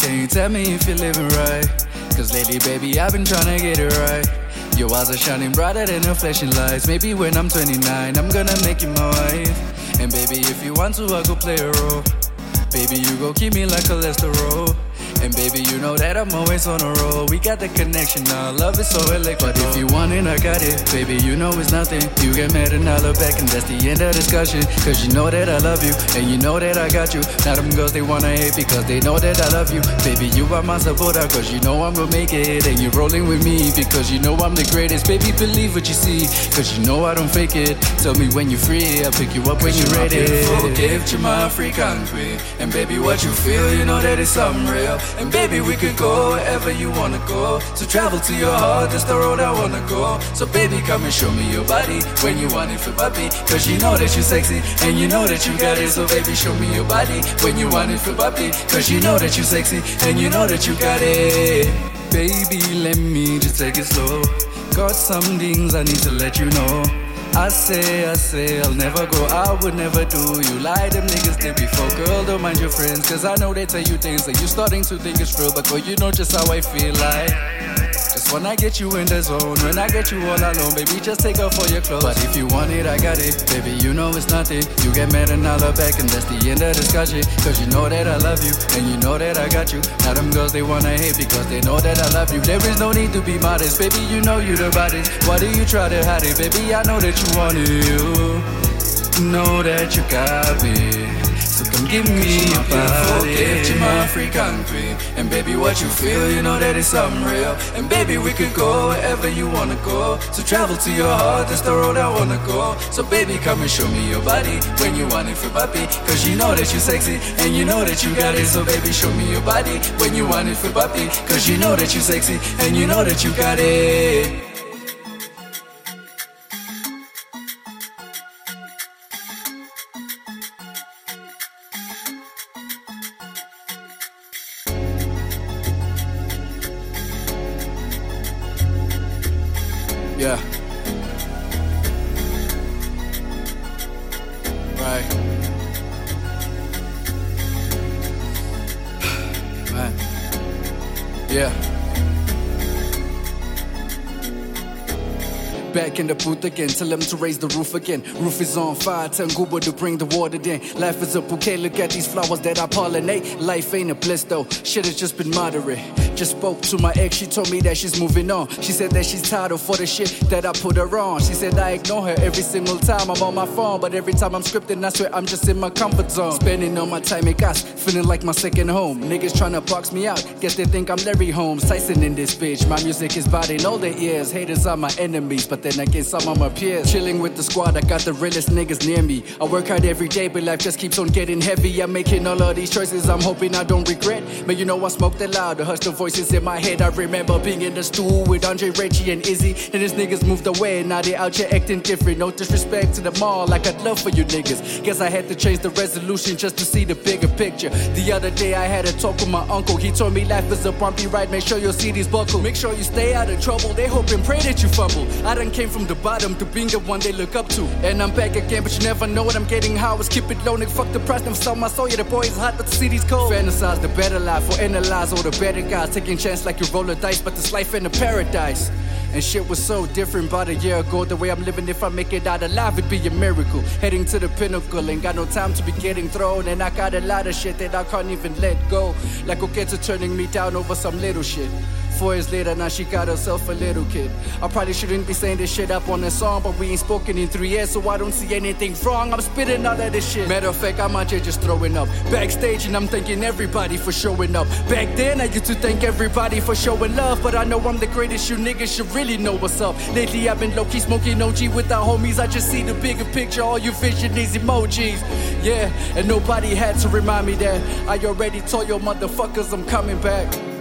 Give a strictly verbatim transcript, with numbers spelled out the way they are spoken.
Can you tell me if you're living right? Cause lately, baby, I've been trying to get it right. Your eyes are shining brighter than the flashing lights. Maybe when I'm twenty-nine, I'm gonna make you my wife. And baby, if you want to, I go play a role. Baby, you go keep me like cholesterol. And baby, you know that I'm always on a roll. We got the connection now, love is so electric. But if you want it, I got it. Baby, you know it's nothing. You get mad and I look back and that's the end of discussion. Cause you know that I love you, and you know that I got you. Now them girls, they wanna hate because they know that I love you. Baby, you are my supporter cause you know I'm gonna make it. And you're rolling with me because you know I'm the greatest. Baby, believe what you see cause you know I don't fake it. Tell me when you're free, I'll pick you up when you're ready. Beautiful gift, you're my African queen. And baby, what you feel, you know that it's something real. And baby, we could go wherever you wanna go. So travel to your heart, that's the road I wanna go. So baby, come and show me your body when you want it for puppy. Cause you know that you're sexy, and you know that you got it. So baby, show me your body when you want it for puppy. Cause you know that you're sexy, and you know that you got it. Baby, let me just take it slow. Got some things I need to let you know. I say, I say, I'll never go, I would never do you like them niggas did before. Girl, don't mind your friends, cause I know they tell you things that you starting to think it's real. But girl, you know just how I feel like. Just when I get you in the zone, when I get you all alone, baby, just take off all your clothes. But if you want it, I got it, baby, you know it's nothing. You get mad and I look back and that's the end of discussion. Cause you know that I love you, and you know that I got you. Now them girls, they wanna hate because they know that I love you. There is no need to be modest, baby, you know you the baddest. Why do you try to hide it, baby, I know that you want it, you know that you got me. So come give me your body. Gift, you're my African queen. And baby, what you feel, you know that it's something real. And baby, we could go wherever you wanna go. So travel to your heart, that's the road I wanna go. So baby, come and show me your body when you want it for puppy. Cause you know that you're sexy, and you know that you got it. So baby, show me your body when you want it for puppy. Cause you know that you're sexy, and you know that you got it. Yeah. Right. Man. Yeah. Back in the booth again, tell them to raise the roof again. Roof is on fire, tell Google to bring the water in. Life is a bouquet, look at these flowers that I pollinate. Life ain't a bliss though, shit has just been moderate. Just spoke to my ex, she told me that she's moving on. She said that she's tired of all the shit that I put her on. She said I ignore her every single time I'm on my phone. But every time I'm scripting, I swear I'm just in my comfort zone. Spending all my time in gas, feeling like my second home. Niggas tryna box me out, guess they think I'm Larry Holmes. Tyson in this bitch, my music is bad in all their ears. Haters are my enemies, but then again some of my peers. Chilling with the squad, I got the realest niggas near me. I work hard every day, but life just keeps on getting heavy. I'm making all of these choices, I'm hoping I don't regret. But you know I smoke the loud, the hush the voices in my head. I remember being in the stool with Andre, Reggie and Izzy. And his niggas moved away, now they out here acting different. No disrespect to them all, like I'd love for you niggas. Guess I had to change the resolution just to see the bigger picture. The other day I had a talk with my uncle. He told me life is a bumpy ride, make sure your C Ds buckle. Make sure you stay out of trouble, they hope and pray that you fumble. I done came from the bottom to being the one they look up to. And I'm back again, but you never know what I'm getting. How I keep it low, nigga, fuck the price, never sell my soul. Yeah, the boy is hot, but the city's cold. Fantasize the better life, or analyze all the better guys. Taking chance like you roll a dice, but this life ain't a paradise. And shit was so different about a year ago. The way I'm living, if I make it out alive, it'd be a miracle. Heading to the pinnacle, ain't got no time to be getting thrown. And I got a lot of shit that I can't even let go. Like Oketa turning me down over some little shit. Four years later, now she got herself a little kid. I probably shouldn't be saying this shit up on the song, but we ain't spoken in three years, so I don't see anything wrong. I'm spitting all of this shit. Matter of fact, I'm out here just throwing up. Backstage and I'm thanking everybody for showing up. Back then, I used to thank everybody for showing love, but I know I'm the greatest, you niggas should really know what's up. Lately, I've been low-key smoking O G with the homies. I just see the bigger picture, all you vision these emojis. Yeah, and nobody had to remind me that I already told your motherfuckers I'm coming back.